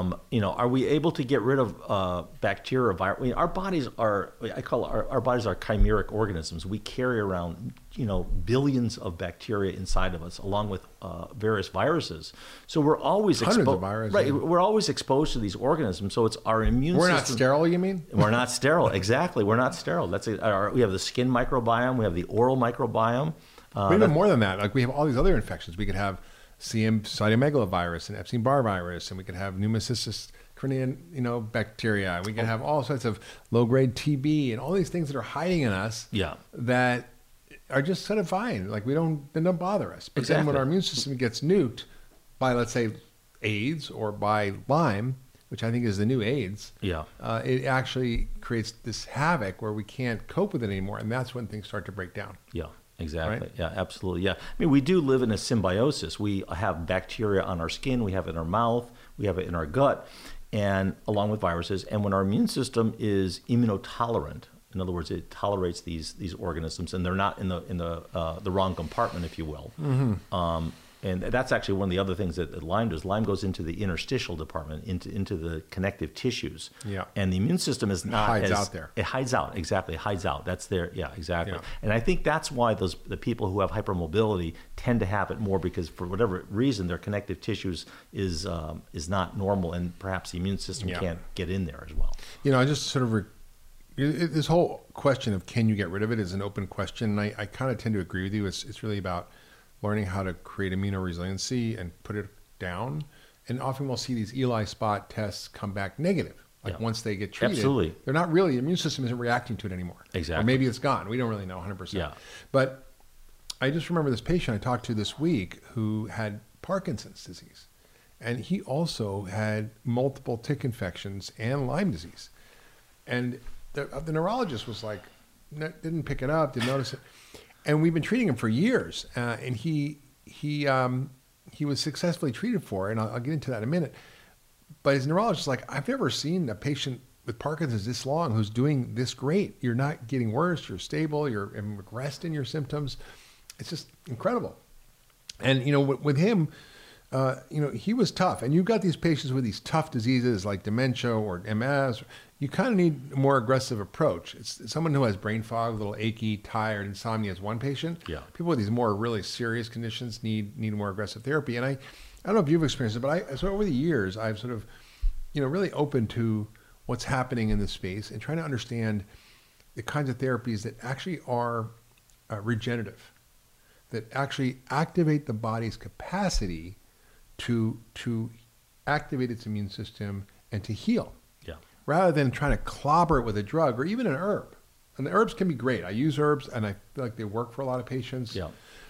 Are we able to get rid of bacteria or virus? I mean, our bodies are, our bodies are chimeric organisms. We carry around, billions of bacteria inside of us, along with various viruses. So we're always hundreds of viruses. Right, we're always exposed to these organisms. So it's our immune system. We're not sterile, you mean? We're not sterile. Exactly, we're not sterile. We have the skin microbiome. We have the oral microbiome. Even more than that, like we have all these other infections. We could have cytomegalovirus and Epstein-Barr virus, and we could have pneumocystis carinii, bacteria. We could have all sorts of low-grade TB and all these things that are hiding in us that are just sort of fine. Like they don't bother us. But then when our immune system gets nuked by, let's say, AIDS or by Lyme, which I think is the new AIDS, it actually creates this havoc where we can't cope with it anymore, and that's when things start to break down. Yeah. Exactly. Right? Yeah, absolutely. Yeah. I mean, we do live in a symbiosis. We have bacteria on our skin, we have it in our mouth, we have it in our gut, and along with viruses. And when our immune system is immunotolerant, in other words, it tolerates these organisms, and they're not in the wrong compartment, if you will. Mm-hmm. And that's actually one of the other things that Lyme does. Lyme goes into the interstitial department, into the connective tissues. Yeah. And the immune system is not hides out there. It hides out, exactly. It hides out. That's there. Yeah, exactly. Yeah. And I think that's why the people who have hypermobility tend to have it more, because for whatever reason their connective tissues is not normal, and perhaps the immune system can't get in there as well. I just sort of this whole question of can you get rid of it is an open question, and I kind of tend to agree with you. It's really about learning how to create immunoresiliency and put it down. And often we'll see these ELI spot tests come back negative. Once they get treated, Absolutely. They're not really, the immune system isn't reacting to it anymore. Exactly. Or maybe it's gone. We don't really know 100%. Yeah. But I just remember this patient I talked to this week who had Parkinson's disease. And he also had multiple tick infections and Lyme disease. And the neurologist was like, didn't pick it up, didn't notice it. And we've been treating him for years, and he was successfully treated for it, and I'll get into that in a minute. But his neurologist is like, I've never seen a patient with Parkinson's this long who's doing this great. You're not getting worse, you're stable, you're regressed in your symptoms. It's just incredible. And, with him, he was tough. And you've got these patients with these tough diseases like dementia or MS. You kind of need a more aggressive approach. It's someone who has brain fog, a little achy, tired, insomnia is one patient. Yeah. People with these more really serious conditions need more aggressive therapy. And I don't know if you've experienced it, but so over the years, I've sort of, really open to what's happening in this space and trying to understand the kinds of therapies that actually are regenerative, that actually activate the body's capacity to activate its immune system and to heal. Rather than trying to clobber it with a drug or even an herb. And the herbs can be great. I use herbs, and I feel like they work for a lot of patients. Yeah.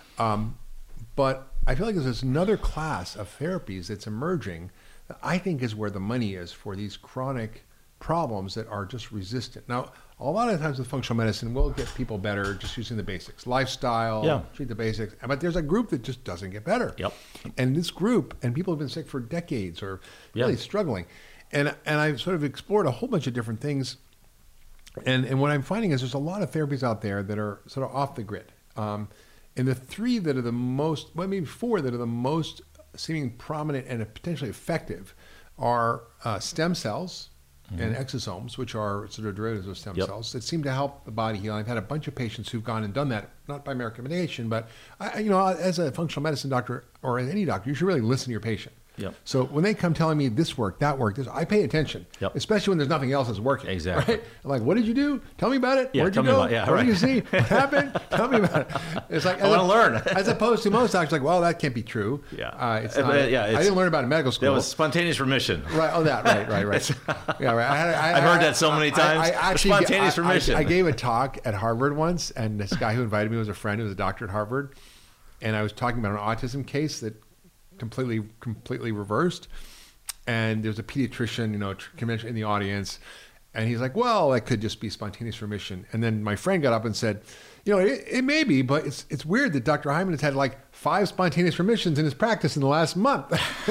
But I feel like there's another class of therapies that's emerging that I think is where the money is for these chronic problems that are just resistant. Now, a lot of times with functional medicine, we'll get people better just using the basics. Lifestyle, treat the basics. But there's a group that just doesn't get better. Yep. And this group, and people have been sick for decades or really struggling. And I've sort of explored a whole bunch of different things. And what I'm finding is there's a lot of therapies out there that are sort of off the grid. And the three that are the most, well, maybe four that are the most seeming prominent and potentially effective are stem cells and exosomes, which are sort of derivatives of stem cells that seem to help the body heal. I've had a bunch of patients who've gone and done that, not by my recommendation, but as a functional medicine doctor or as any doctor, you should really listen to your patient. Yep. So when they come telling me this worked, that worked, I pay attention, especially when there's nothing else that's working. Exactly. Right? I'm like, what did you do? Tell me about it. Yeah, Where'd you go? What did you see? What happened? Tell me about it. It's like I want to learn. As opposed to most doctors, like, well, that can't be true. Yeah. It's not. I didn't learn about it in medical school. That was spontaneous remission. Right. Oh, that. Right. Yeah. Right. I've heard that so many times. Spontaneous remission. I gave a talk at Harvard once, and this guy who invited me was a friend who was a doctor at Harvard, and I was talking about an autism case that completely reversed. And there's a pediatrician, convention in the audience, and he's like, "Well, that could just be spontaneous remission." And then my friend got up and said, it may be, but it's weird that Dr. Hyman has had like 5 spontaneous remissions in his practice in the last month.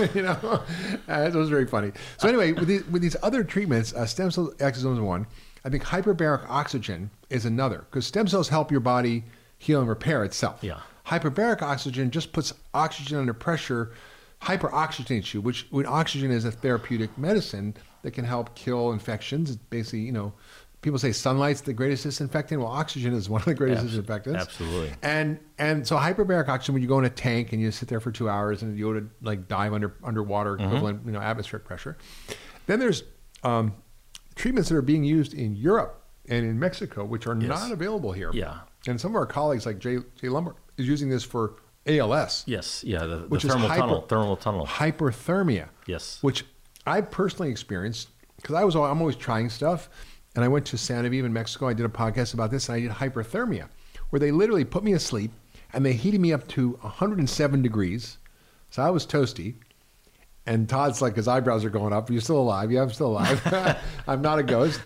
It was very funny. So anyway, with these other treatments, stem cell exosomes is one. I think hyperbaric oxygen is another, because stem cells help your body heal and repair itself. Yeah. Hyperbaric oxygen just puts oxygen under pressure, hyperoxygenates you, which when oxygen is a therapeutic medicine that can help kill infections. It's basically, people say sunlight's the greatest disinfectant. Well, oxygen is one of the greatest disinfectants. Absolutely. And so hyperbaric oxygen, when you go in a tank and you sit there for 2 hours and you go to like dive underwater equivalent, atmospheric pressure. Then there's treatments that are being used in Europe and in Mexico, which are not available here. Yeah. And some of our colleagues, like Jay Lumber, is using this for ALS. Yes. Yeah. The which is thermal tunnel. Hyperthermia. Yes. Which I personally experienced because I'm always trying stuff. And I went to Santa Viva in Mexico. I did a podcast about this, and I did hyperthermia, where they literally put me asleep, and they heated me up to 107 degrees. So I was toasty. And Todd's like, his eyebrows are going up. You're still alive. Yeah, I'm still alive. I'm not a ghost.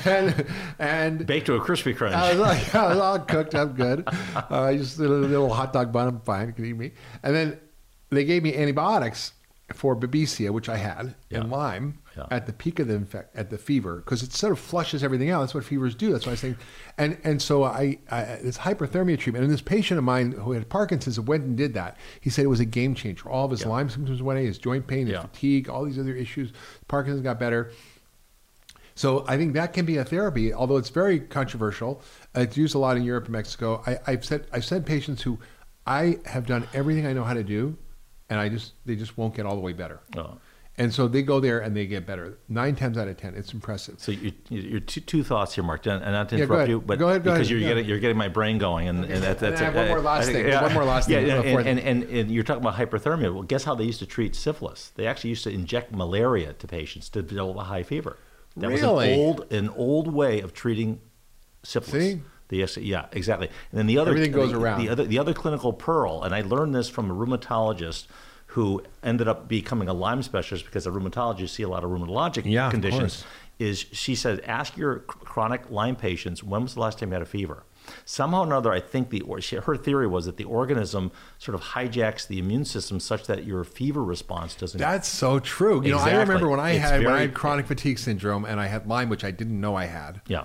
And baked to a crispy crunch. I was all cooked. I'm good. Just a little hot dog bun. I'm fine. You can eat me. And then they gave me antibiotics for Babesia, which I had, and Lyme at the peak of the fever, because it sort of flushes everything out. That's what fevers do. That's why I was saying. And so I this hyperthermia treatment, and this patient of mine who had Parkinson's went and did that. He said it was a game changer. All of his Lyme symptoms went away, his joint pain, his fatigue, all these other issues. Parkinson's got better. So I think that can be a therapy, although it's very controversial. It's used a lot in Europe and Mexico. I've said patients who I have done everything I know how to do, and they just won't get all the way better. Oh. And so they go there and they get better. 9 times out of 10, it's impressive. So your two thoughts here, Mark, and not to interrupt you, but because you're getting my brain going, and that's I have one more last thing. One more last thing. And you're talking about hyperthermia. Well, guess how they used to treat syphilis? They actually used to inject malaria to patients to develop a high fever. That was an old way of treating syphilis. See? Yeah, exactly. And then the other everything goes around. The other clinical pearl, and I learned this from a rheumatologist who ended up becoming a Lyme specialist because a rheumatologist see a lot of rheumatologic conditions. Is she said, ask your chronic Lyme patients, when was the last time you had a fever? Somehow or another, I think her theory was that the organism sort of hijacks the immune system such that your fever response doesn't. That's so true. Exactly. I remember when I had chronic fatigue syndrome and I had Lyme, which I didn't know I had. Yeah.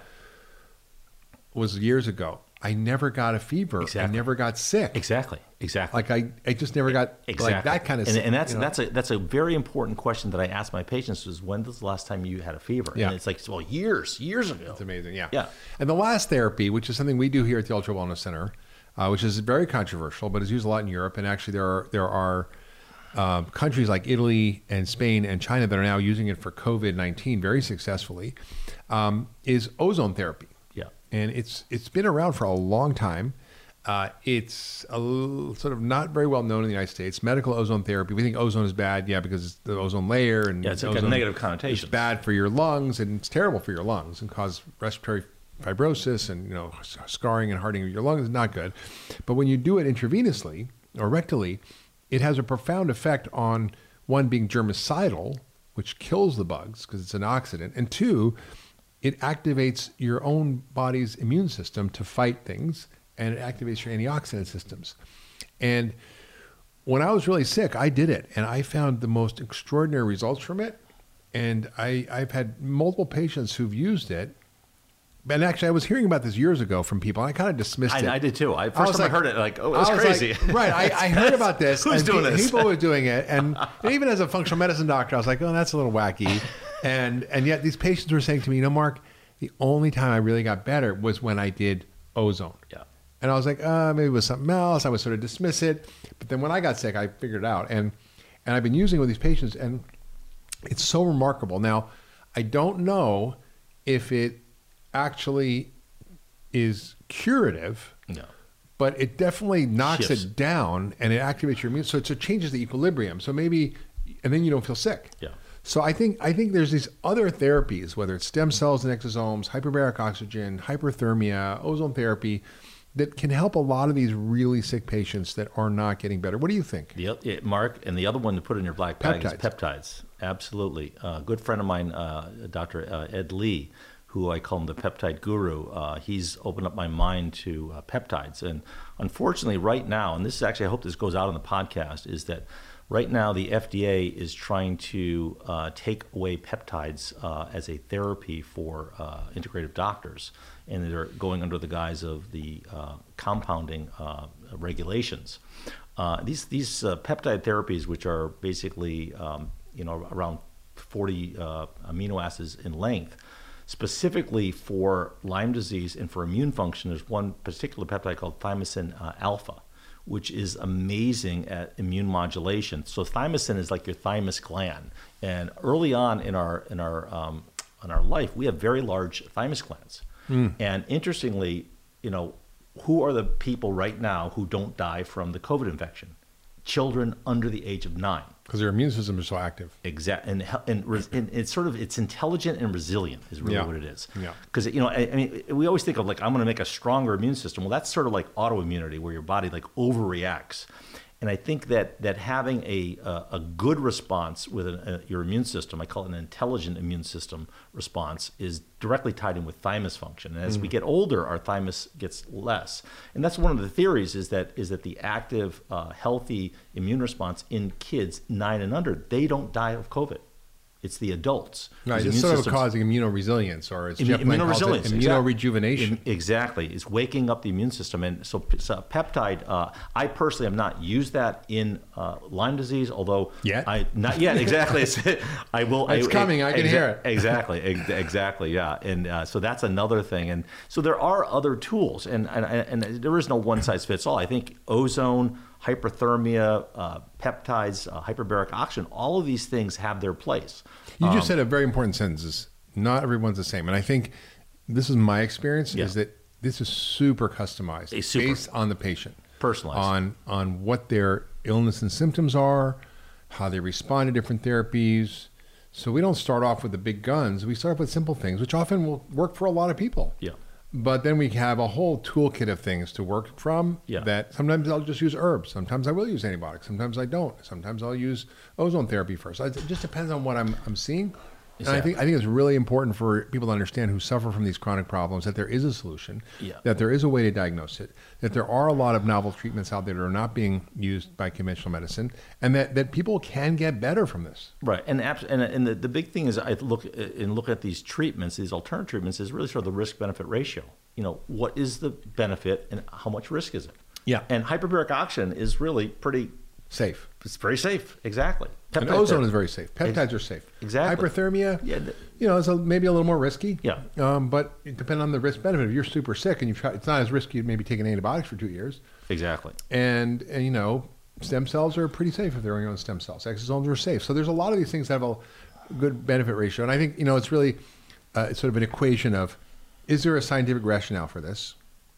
Was years ago. I never got a fever. Exactly. I never got sick. Exactly. Like I just never got like that kind of sick. And that's a very important question that I ask my patients is, when was the last time you had a fever? Yeah. And it's like, well, years ago. It's amazing. Yeah. Yeah. And the last therapy, which is something we do here at the Ultra Wellness Center, which is very controversial, but is used a lot in Europe. And actually there are countries like Italy and Spain and China that are now using it for COVID-19 very successfully, is ozone therapy. Yeah. And it's been around for a long time. It's sort of not very well known in the United States. Medical ozone therapy. We think ozone is bad, because it's the ozone layer, and it's like a negative connotation. It's bad for your lungs, and it's terrible for your lungs, and cause respiratory fibrosis and scarring and hardening of your lungs is not good. But when you do it intravenously or rectally, it has a profound effect on, one, being germicidal, which kills the bugs because it's an oxidant, and two, it activates your own body's immune system to fight things, and it activates your antioxidant systems. And when I was really sick, I did it, and I found the most extraordinary results from it. And I've had multiple patients who've used it. And actually, I was hearing about this years ago from people. And I kind of dismissed it. I did too. I heard it, like, oh, it was crazy. Like, I heard about this. Who's doing this? People were doing it. And even as a functional medicine doctor, I was like, oh, that's a little wacky. And yet these patients were saying to me, Mark, the only time I really got better was when I did ozone. Yeah. And I was like, maybe it was something else. I would sort of dismiss it. But then when I got sick, I figured it out. And I've been using it with these patients, and it's so remarkable. Now, I don't know if it actually is curative, but it definitely knocks Shifts. it down and it activates your immune. So it changes the equilibrium. So maybe, and then you don't feel sick. Yeah. So I think there's these other therapies, whether it's stem cells and exosomes, hyperbaric oxygen, hyperthermia, ozone therapy, that can help a lot of these really sick patients that are not getting better. What do you think? Mark, and the other one to put in your black bag is Peptides. peptides. Absolutely. A good friend of mine, Dr. Ed Lee, who I call him the peptide guru, he's opened up my mind to peptides. And unfortunately, right now, and this is actually, I hope this goes out on the podcast, is that right now the FDA is trying to take away peptides as a therapy for integrative doctors. And they're going under the guise of the compounding regulations. These peptide therapies, which are basically around 40 amino acids in length, specifically for Lyme disease and for immune function, there's one particular peptide called thymosin alpha, which is amazing at immune modulation. So thymosin is like your thymus gland, and early on in our life, we have very large thymus glands. And interestingly, who are the people right now who don't die from the COVID infection? Children under the age of 9. Because their immune system is so active. Exactly, and it's intelligent and resilient is really what it is. Yeah. Because we always think of like, I'm going to make a stronger immune system. Well, that's sort of like autoimmunity, where your body like overreacts. And I think that having a good response with your immune system, I call it an intelligent immune system response, is directly tied in with thymus function. And as we get older, our thymus gets less. And that's one of the theories is that the active, healthy immune response in kids 9 and under, they don't die of COVID. It's the adults. Right, it's sort of causing immunoresilience, or as Jeff Bland calls it, immunorejuvenation. Exactly. It's waking up the immune system. And so peptide, I personally have not used that in Lyme disease, although... Not yet, exactly. I will... It's coming, I can hear it. Exactly, yeah. And so that's another thing. And so there are other tools, and there is no one-size-fits-all. I think ozone, hyperthermia, peptides, hyperbaric oxygen, all of these things have their place. You just said a very important sentence, is not everyone's the same. And I think this is my experience, is that this is super customized based on the patient. Personalized. On what their illness and symptoms are, how they respond to different therapies. So we don't start off with the big guns. We start off with simple things, which often will work for a lot of people. Yeah. But then we have a whole toolkit of things to work from that sometimes I'll just use herbs. Sometimes I will use antibiotics. Sometimes I don't. Sometimes I'll use ozone therapy first. It just depends on what I'm seeing. Exactly. And I think it's really important for people to understand who suffer from these chronic problems that there is a solution, that there is a way to diagnose it, that there are a lot of novel treatments out there that are not being used by conventional medicine, and that people can get better from this. Right. And the big thing is I look at these treatments, these alternative treatments, is really sort of the risk-benefit ratio. What is the benefit and how much risk is it? Yeah. And hyperbaric oxygen is really pretty safe. It's very safe. Exactly. And ozone is very safe. Peptides are safe. Exactly. Hyperthermia, it's maybe a little more risky. Yeah. But it depends on the risk benefit. If you're super sick and it's not as risky as maybe taking antibiotics for 2 years. Exactly. And stem cells are pretty safe if they're your own stem cells. Exosomes are safe. So there's a lot of these things that have a good benefit ratio. And I think, it's really it's sort of an equation of, is there a scientific rationale for this?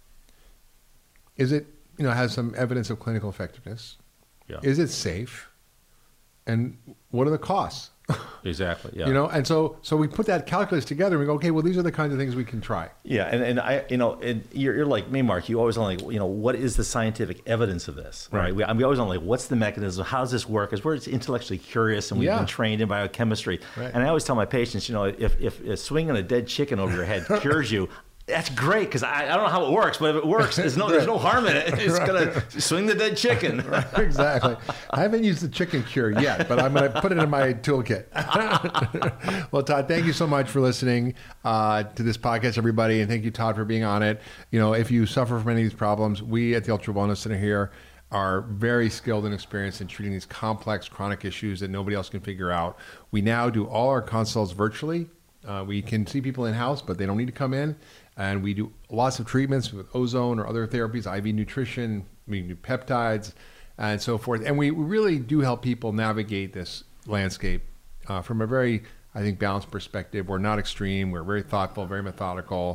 Is it, has some evidence of clinical effectiveness? Yeah. Is it safe? And what are the costs? Exactly. Yeah. And so we put that calculus together and we go, okay, well, these are the kinds of things we can try. Yeah. And I, and you're like me, Mark, you always want what is the scientific evidence of this? Right. We always want what's the mechanism? How does this work? Because we're intellectually curious and we've been trained in biochemistry. Right. And I always tell my patients, if swinging a dead chicken over your head cures you, that's great, because I don't know how it works, but if it works, there's no harm in it. It's going to swing the dead chicken. Right, exactly. I haven't used the chicken cure yet, but I'm going to put it in my toolkit. Well, Todd, thank you so much for listening to this podcast, everybody, and thank you, Todd, for being on it. If you suffer from any of these problems, we at the Ultra Wellness Center here are very skilled and experienced in treating these complex chronic issues that nobody else can figure out. We now do all our consults virtually. We can see people in-house, but they don't need to come in. And we do lots of treatments with ozone or other therapies, IV nutrition, we do peptides, and so forth. And we really do help people navigate this landscape from a very, I think, balanced perspective. We're not extreme. We're very thoughtful, very methodical.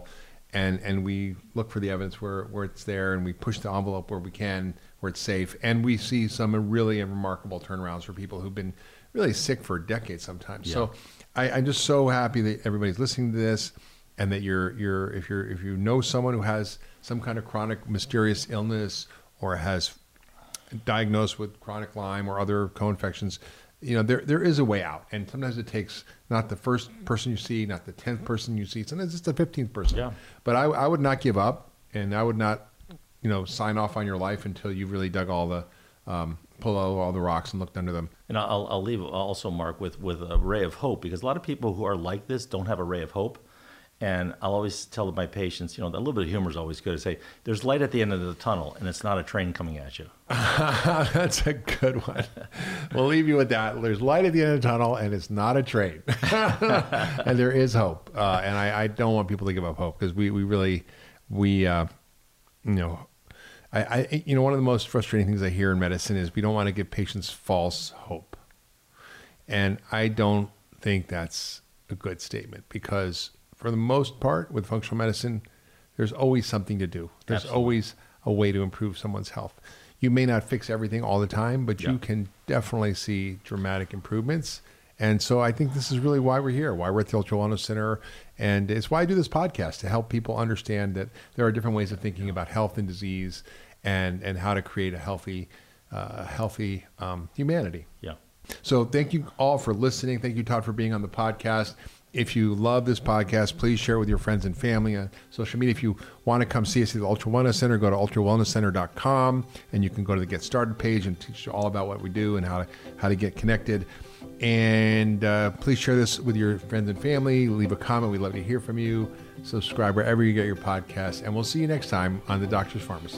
and we look for the evidence where it's there, and we push the envelope where we can, where it's safe, and we see some really remarkable turnarounds for people who've been really sick for decades sometimes. Yeah. So I'm just so happy that everybody's listening to this, and that if you know someone who has some kind of chronic mysterious illness or has diagnosed with chronic Lyme or other co-infections, there is a way out. And sometimes it takes not the first person you see, not the 10th person you see, sometimes it's the 15th person. Yeah. But I would not give up, and I would not, sign off on your life until you've really dug all the, pull out all the rocks and looked under them. And I'll leave also, Mark, with a ray of hope, because a lot of people who are like this don't have a ray of hope. And I'll always tell my patients, a little bit of humor is always good to say, there's light at the end of the tunnel, and it's not a train coming at you. That's a good one. We'll leave you with that. There's light at the end of the tunnel, and it's not a train. And there is hope. And I don't want people to give up hope, because we really, one of the most frustrating things I hear in medicine is we don't want to give patients false hope. And I don't think that's a good statement, because for the most part, with functional medicine, there's always something to do. There's Absolutely. Always a way to improve someone's health. You may not fix everything all the time, but you can definitely see dramatic improvements. And so I think this is really why we're here, why we're at the Ultra Wellness Center. And it's why I do this podcast, to help people understand that there are different ways of thinking about health and disease, and how to create a healthy humanity. Yeah. So thank you all for listening. Thank you, Todd, for being on the podcast. If you love this podcast, please share it with your friends and family on social media. If you want to come see us at the Ultra Wellness Center, go to ultrawellnesscenter.com, and you can go to the Get Started page and teach you all about what we do and how to get connected. And please share this with your friends and family. Leave a comment. We'd love to hear from you. Subscribe wherever you get your podcasts. And we'll see you next time on The Doctor's Pharmacy.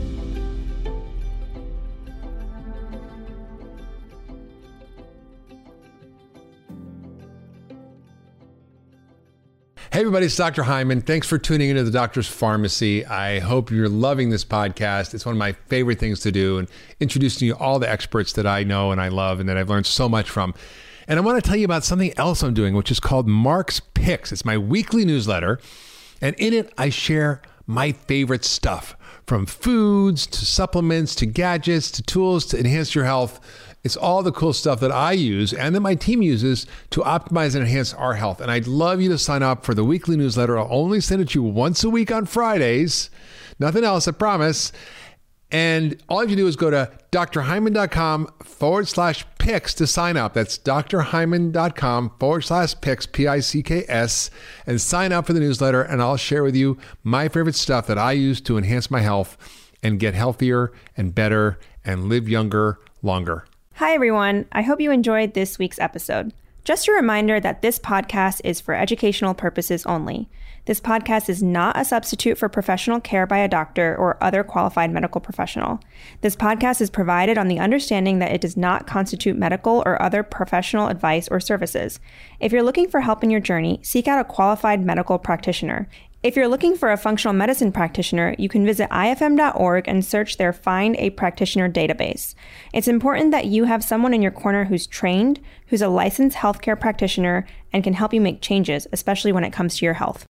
Hey everybody, it's Dr. Hyman. Thanks for tuning into The Doctor's Pharmacy. I hope you're loving this podcast. It's one of my favorite things to do, and introducing you to all the experts that I know and I love and that I've learned so much from. And I want to tell you about something else I'm doing, which is called Mark's Picks. It's my weekly newsletter, and in it I share my favorite stuff, from foods to supplements to gadgets to tools to enhance your health. It's all the cool stuff that I use and that my team uses to optimize and enhance our health. And I'd love you to sign up for the weekly newsletter. I'll only send it to you once a week on Fridays. Nothing else, I promise. And all you have to do is go to drhyman.com/picks to sign up. That's drhyman.com/picks, P-I-C-K-S, and sign up for the newsletter. And I'll share with you my favorite stuff that I use to enhance my health and get healthier and better and live younger, longer. Hi, everyone. I hope you enjoyed this week's episode. Just a reminder that this podcast is for educational purposes only. This podcast is not a substitute for professional care by a doctor or other qualified medical professional. This podcast is provided on the understanding that it does not constitute medical or other professional advice or services. If you're looking for help in your journey, seek out a qualified medical practitioner. If you're looking for a functional medicine practitioner, you can visit ifm.org and search their Find a Practitioner database. It's important that you have someone in your corner who's trained, who's a licensed healthcare practitioner, and can help you make changes, especially when it comes to your health.